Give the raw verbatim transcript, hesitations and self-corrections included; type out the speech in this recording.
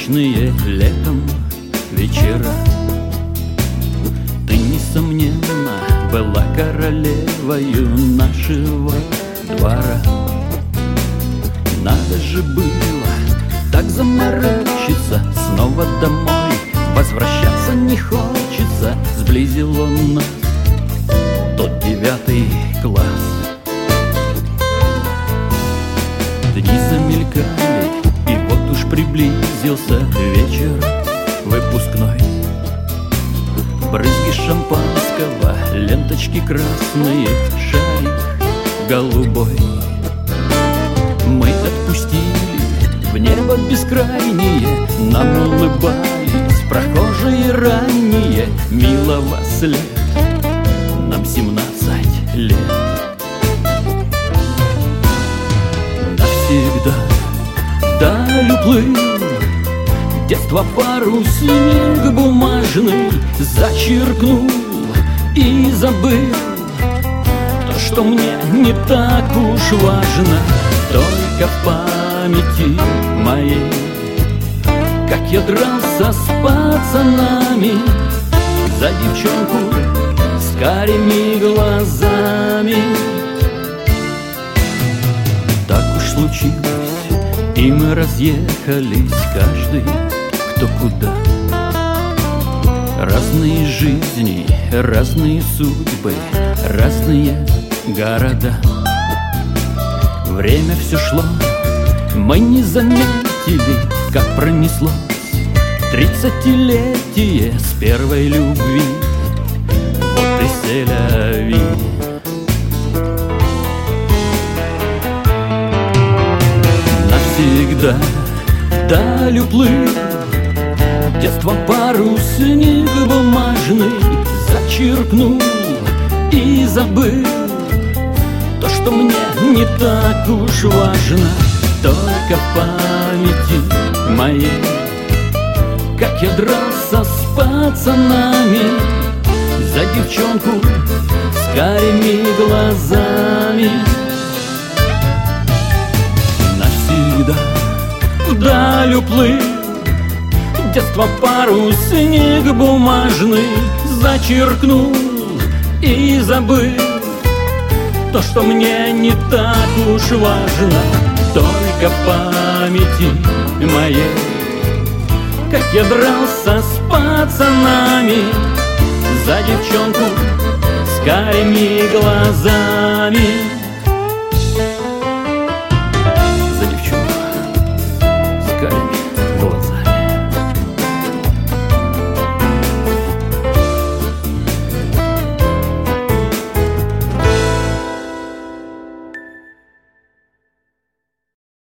Солнечные летом вечера. Ты, несомненно, была королевою нашего двора. Надо же было так заморочиться, снова домой возвращаться не хочется. Сблизил он нас тот девятый класс. Дни замелькали, и вот уж приблизился вечер выпускной. Брызги шампанского, ленточки красные, шарик голубой. Мы отпустили в небо бескрайнее, нам улыбались прохожие ранние. Мило во след, нам семнадцать лет. Навсегда вдаль уплыл детство, парусник бумажный зачеркнул и забыл то, что мне не так уж важно. Только в памяти моей, как я дрался с пацанами за девчонку с карими глазами. Так уж случилось, и мы разъехались, каждый кто куда. Разные жизни, разные судьбы, разные города. Время все шло, мы не заметили, как пронеслось тридцатилетие с первой любви. Вот и селяви. Навсегда вдаль уплыл детство, парусник бумажный зачеркнул и забыл то, что мне не так уж важно. Только в памяти моей, как я дрался с пацанами за девчонку с карими глазами. Навсегда вдаль уплыл детство, парусник бумажный зачеркнул и забыл то, что мне не так уж важно. Только в памяти моей, как я дрался с пацанами за девчонку с карими глазами.